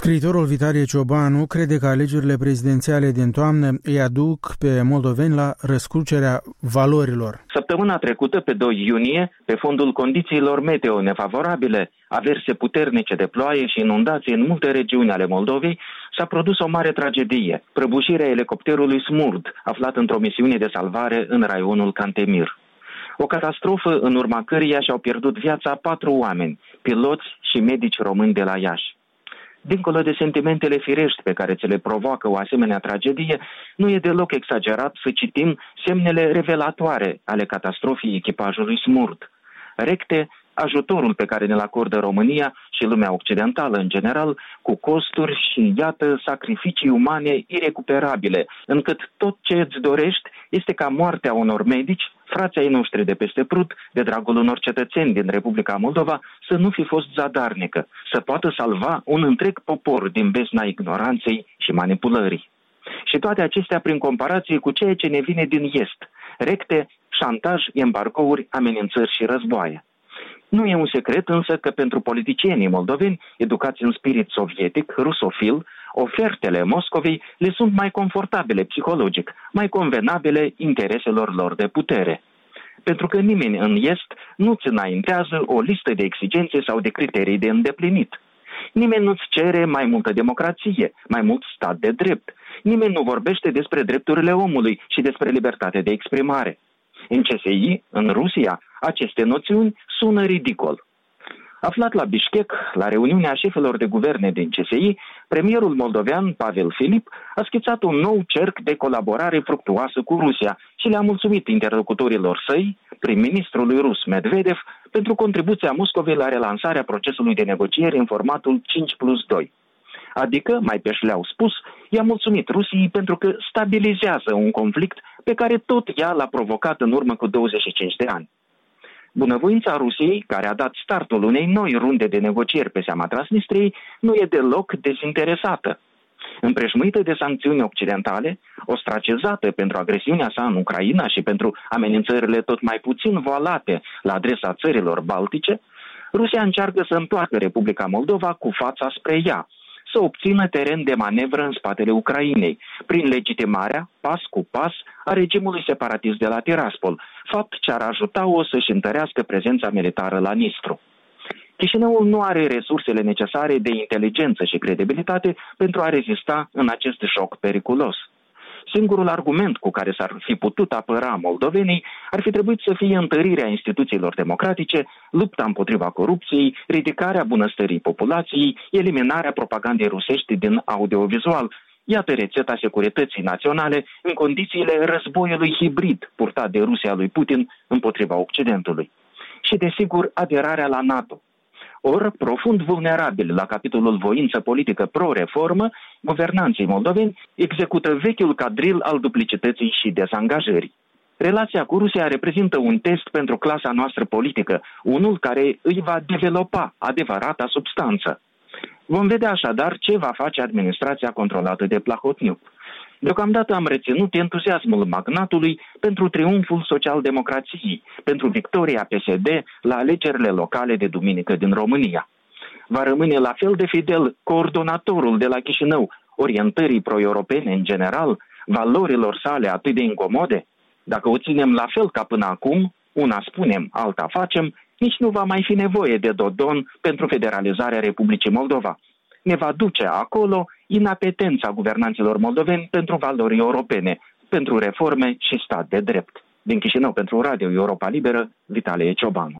Scriitorul Vitalie Ciobanu crede că alegerile prezidențiale din toamnă îi aduc pe moldoveni la răscrucerea valorilor. Săptămâna trecută, pe 2 iunie, pe fondul condițiilor meteo nefavorabile, averse puternice de ploaie și inundații în multe regiuni ale Moldovei, s-a produs o mare tragedie, prăbușirea elicopterului Smurd, aflat într-o misiune de salvare în raionul Cantemir. O catastrofă în urma căreia și-au pierdut viața 4 oameni, piloți și medici români de la Iași. Dincolo de sentimentele firești pe care ți le provoacă o asemenea tragedie, nu e deloc exagerat să citim semnele revelatoare ale catastrofei echipajului Smurd. Recte, ajutorul pe care ne-l acordă România și lumea occidentală în general, cu costuri și, iată, sacrificii umane irecuperabile, încât tot ce îți dorești este ca moartea unor medici, frații ai noștri de peste Prut, de dragul unor cetățeni din Republica Moldova, să nu fi fost zadarnică, să poată salva un întreg popor din bezna ignoranței și manipulării. Și toate acestea prin comparație cu ceea ce ne vine din Est, recte, șantaj, embargouri, amenințări și războaie. Nu e un secret însă că pentru politicienii moldoveni, educați în spirit sovietic, rusofil, ofertele Moscovei le sunt mai confortabile psihologic, mai convenabile intereselor lor de putere. Pentru că nimeni în Est nu-ți înaintează o listă de exigențe sau de criterii de îndeplinit. Nimeni nu-ți cere mai multă democrație, mai mult stat de drept. Nimeni nu vorbește despre drepturile omului și despre libertate de exprimare. În CSI, în Rusia, aceste noțiuni sună ridicol. Aflat la Bishkek, la reuniunea șefilor de guverne din CSI, premierul moldovean Pavel Filip a schițat un nou cerc de colaborare fructuoasă cu Rusia și le-a mulțumit interlocutorilor săi, prim-ministrului rus Medvedev, pentru contribuția Moscovei la relansarea procesului de negocieri în formatul 5+2. Adică, mai pe șleau spus, i-a mulțumit Rusiei pentru că stabilizează un conflict pe care tot ea l-a provocat în urmă cu 25 de ani. Bunăvoința Rusiei, care a dat startul unei noi runde de negocieri pe seama Transnistriei, nu e deloc dezinteresată. Împrejmuită de sancțiuni occidentale, ostracizată pentru agresiunea sa în Ucraina și pentru amenințările tot mai puțin voalate la adresa țărilor baltice, Rusia încearcă să întoarcă Republica Moldova cu fața spre ea, să obțină teren de manevră în spatele Ucrainei, prin legitimarea, pas cu pas, a regimului separatist de la Tiraspol, fapt ce ar ajuta-o să-și întărească prezența militară la Nistru. Chișinăul nu are resursele necesare de inteligență și credibilitate pentru a rezista în acest joc periculos. Singurul argument cu care s-ar fi putut apăra moldovenii ar fi trebuit să fie întărirea instituțiilor democratice, lupta împotriva corupției, ridicarea bunăstării populației, eliminarea propagandei rusești din audiovizual. Iată rețeta securității naționale în condițiile războiului hibrid purtat de Rusia lui Putin împotriva Occidentului. Și, desigur, aderarea la NATO. Or, profund vulnerabil la capitolul voință politică pro-reformă, guvernanții moldoveni execută vechiul cadril al duplicității și dezangajării. Relația cu Rusia reprezintă un test pentru clasa noastră politică, unul care îi va developa adevărata substanță. Vom vedea așadar ce va face administrația controlată de Plahotniuc. Deocamdată am reținut entuziasmul magnatului pentru triumful social-democrației, pentru victoria PSD la alegerile locale de duminică din România. Va rămâne la fel de fidel coordonatorul de la Chișinău, orientării pro-europene în general, valorilor sale atât de incomode? Dacă o ținem la fel ca până acum, una spunem, alta facem, nici nu va mai fi nevoie de Dodon pentru federalizarea Republicii Moldova. Ne va duce acolo inapetența guvernanților moldoveni pentru valori europene, pentru reforme și stat de drept. Din Chișinău pentru Radio Europa Liberă, Vitalie Ciobanu.